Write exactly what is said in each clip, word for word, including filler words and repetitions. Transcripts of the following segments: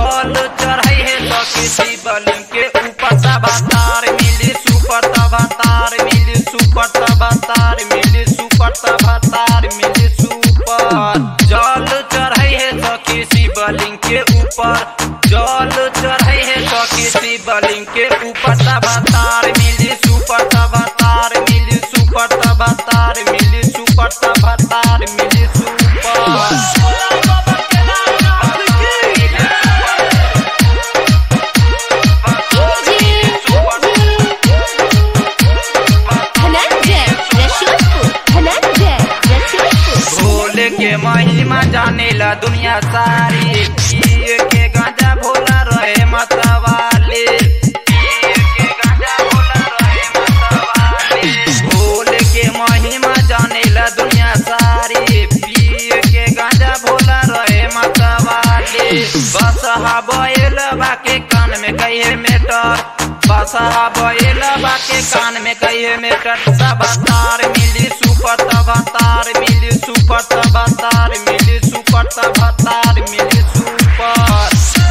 जल चढ़े है सखी शिवलिंग के ऊपर तबातार मिली सुपर तबातार मिली सुपर तबातार मिली सुपर तबातार मिली सुपर जल चढ़े है सखी शिवलिंग के ऊपर जल चढ़े है सखी शिवलिंग के ऊपर तबातार मिली सुपर तबातार मिली सुपर तबातार मिली सुपर तबातार मिली सुपर के महिमा जाने ला दुनिया सारी पिए के गांजा भोला रहे मतवाले पिए के गांजा भोला रहे मतवाले भोले के महिमा जाने ला दुनिया सारी पिए के गांजा भोला रहे मतवाले बसहा बैल बाके कान में कहे मेटर बसहा बैल बाके कान में कहे मेटर तबातार मिली सुपर तबातार मिली सुपर तबातार मिली सुपर तबातार मिली सुपर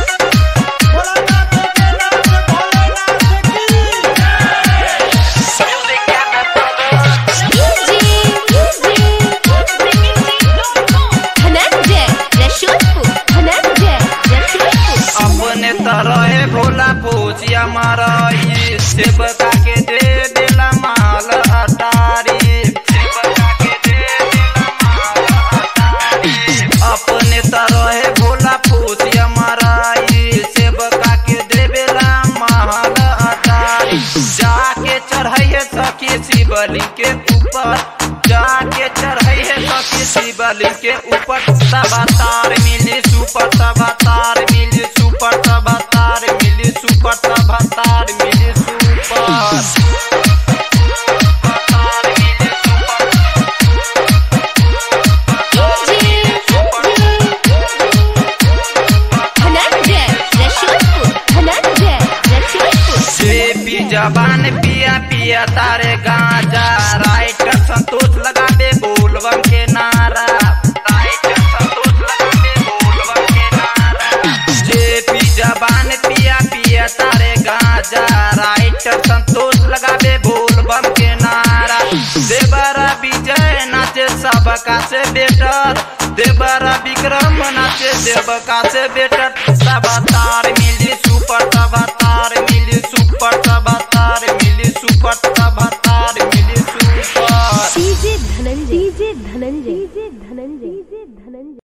अपने तरह भोला पूछिया मारई सेवका के दे दिला माल अटारी सेवका के दे दिला माल अटारी अपने तरह भोला पूछिया मारई सेवका के देवेला माल अटारी जाके चढ़े सखी शिवलिंग के ऊपर जाके चढ़े सखी शिवलिंग के ऊपर तबातार मिली सुपर तबातार मिली सुपर तबातार मिली सुपर तबातार मिली सुपर जबान पिया पिया तारे गांजा राइटर संतोष लगाबे बोलबम के नारा राइटर संतोष लगाबे बोलबम के नारा जेपी जबान पिया पिया तारे गांजा राइटर संतोष लगाबे बोलबम के नारा देवरा विजय नाचे सबका से बेटर देवरा विक्रम नाचे देवका से बेटर तबातार मिली सुपर तबातार मिली सुपर तबातार मिली सुपर तबातार